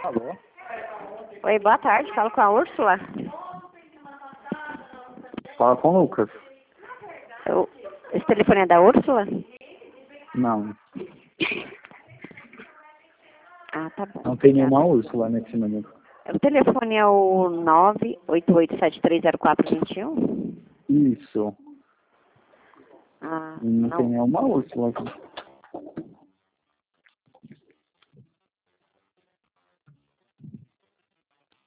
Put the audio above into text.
Alô? Oi, boa tarde. Falo com a Úrsula. Fala com o Lucas. Esse telefone é da Úrsula? Não, Ah, tá bom. não tem nenhuma Úrsula nesse número. O telefone é o 988730421? Isso. Ah, Não tem nenhuma Úrsula aqui.